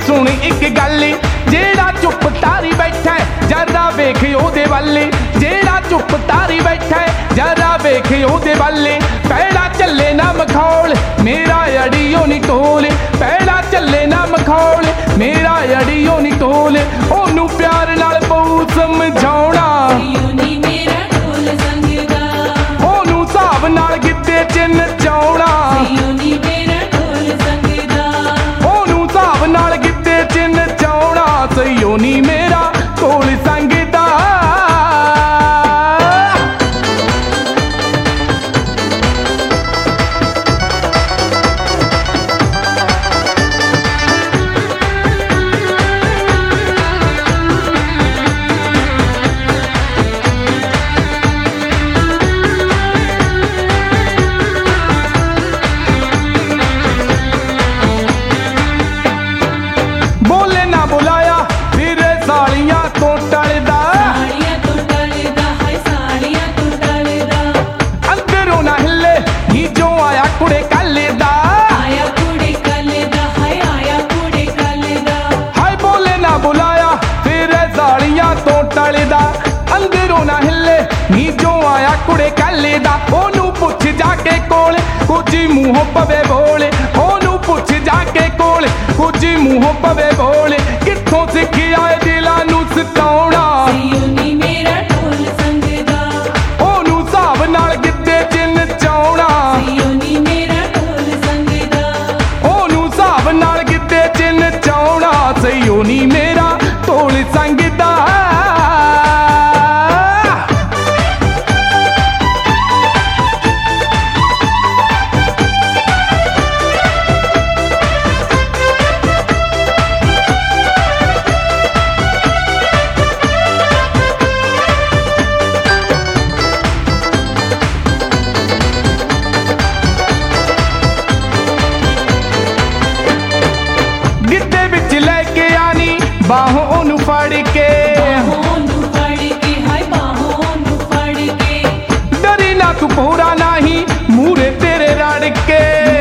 सुन एक गल जेड़ा चुप तारी बैठा है जरा वेख ओदे वल्ले जेड़ा चुप तारी बैठा है जरा वेख ओदे वल्ले पैड़ा चले ना मखौल मेरा अड़ियो नी टोल पैड़ा चले ना मखौल मेरा अड़ियो नी टोल ओनू प्यार नाल पऊ समझाउणा ओनू हिसाब नाल गिद्दे च नचाउणा ओनू हिसाब नाल गिद्दे च नचाउणा सईओ नी मेरा ढोल संगदा अंदरों ना हिले नी जो आया कुड़े काले दा ओनू पुछ जाके कोल कुछ मुंह पवे बोले ओनू पुछ जाके कोल कुछ मुंह पवे बोले कित्थों सिखिया दिलां नू सताउणा ओनू हिसाब नाल गिद्दे च नचाउणा ओनू हिसाब नाल गिद्दे च नचाउणा सईओ नी मेरा ढोल संगदा बाहों ओनू फड़ के डरी ना तू पूरा नाही मूरे तेरे रड़ के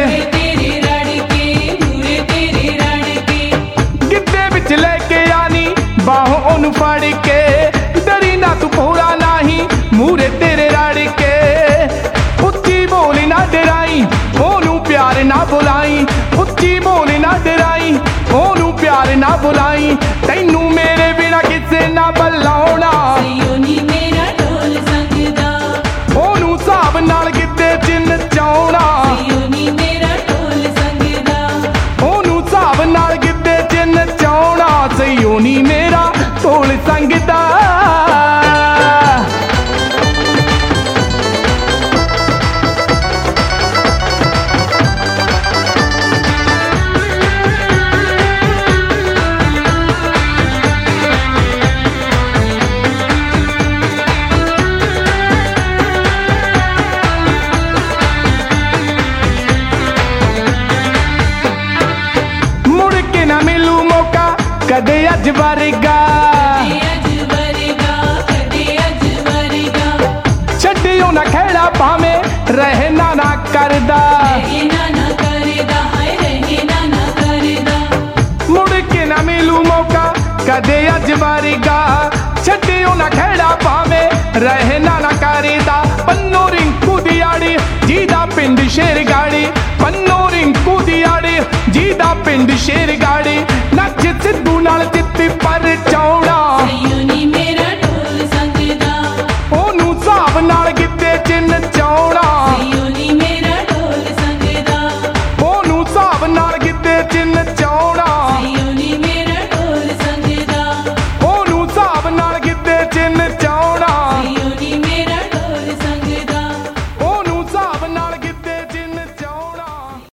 गिद्दे विच लेके आनी बाहों ओनू फड़ के डरी ना तू पूरा नाही मूरे तेरे रड़ के उच्ची बोली ना डराई ओनू प्यार ना बुलाई उच्ची बोली ना डराई ओनू प्यार ना बुलाई तैनू मेरे बिना किसे ना बलाउणा ओनू हिसाब नाल गिद्दे च नचाउणा ओनू हिसाब नाल गिद्दे च नचाउणा सईओ नी मेरा ढोल संगदा कदे अज वर्गा छड्डियो ना खेड़ा भावे रहना ना करदा मुड़ के ना मिलू मौका कदे अज वर्गा छड्डियो ना खेड़ा भावे रहना ना करदा पन्नो रिंकू दी आड़ी जीदा पिंड शेर गाड़ी पन्नो रिंकू दी आड़ी जीदा पिंड शेर गाड़ी नच सिद्धू नाल चित्ती पर चौड़ा